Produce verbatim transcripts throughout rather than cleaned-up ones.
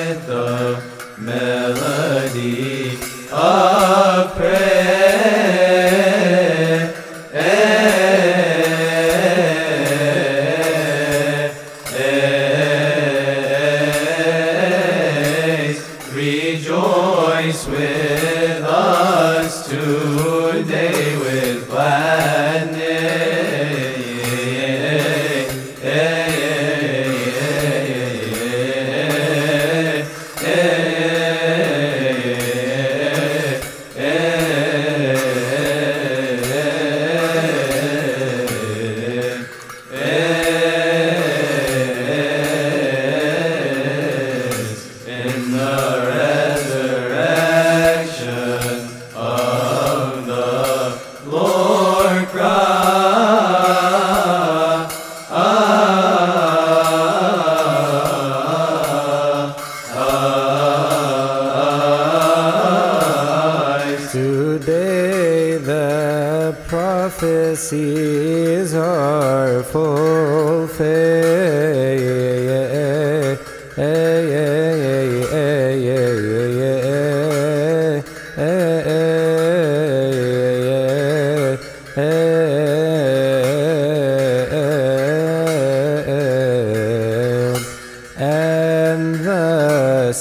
with the melody of praise. Rejoice with us today with gladness. In the resurrection of the Lord Christ. Today the prophecies are fulfilled, and the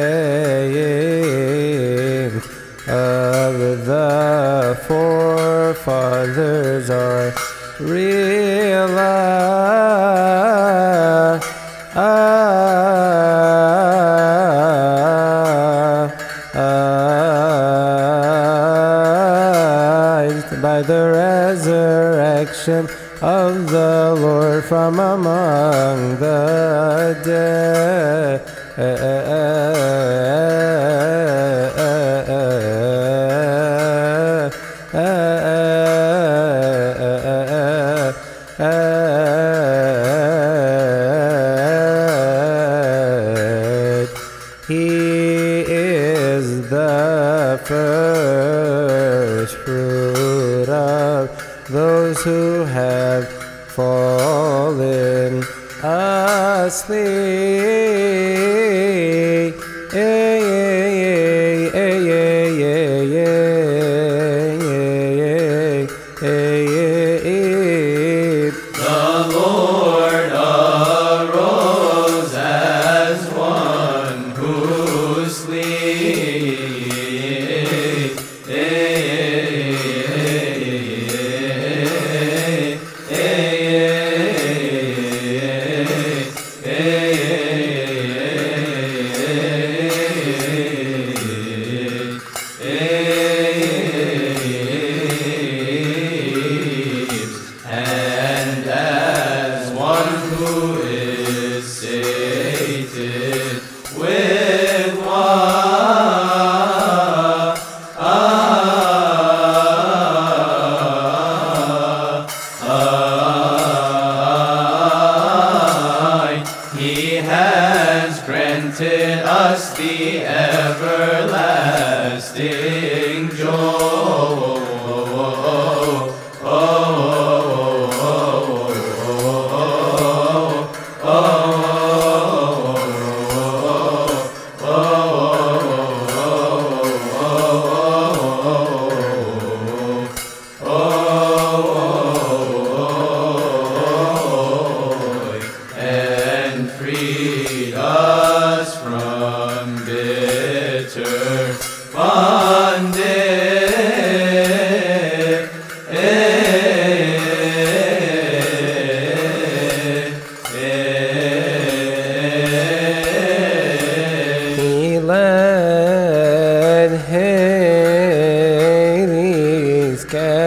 sayings of the forefathers are realized by the resurrection of the Lord from among the dead. He is the first fruit of those who have fallen asleep. The Lord arose as one who sleeps. And as one who is sated with wine, He has granted us the everlasting joy. And freed us from bitter bondage. He led Hades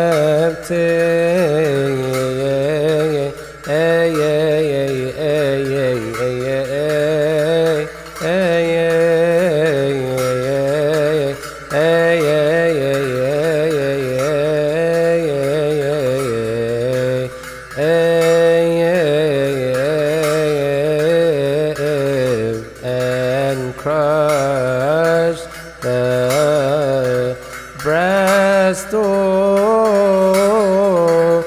and crushed the brass door.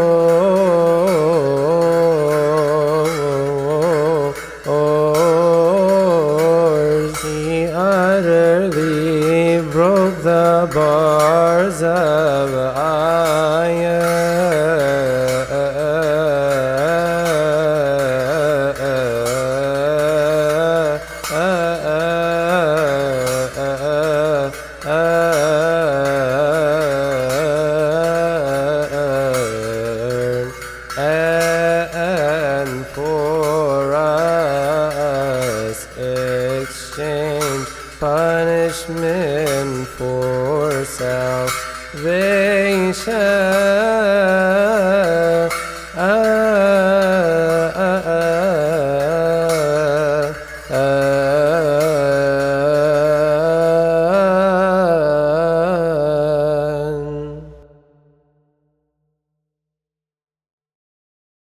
Oh, oh, oh, oh. punishment for salvation.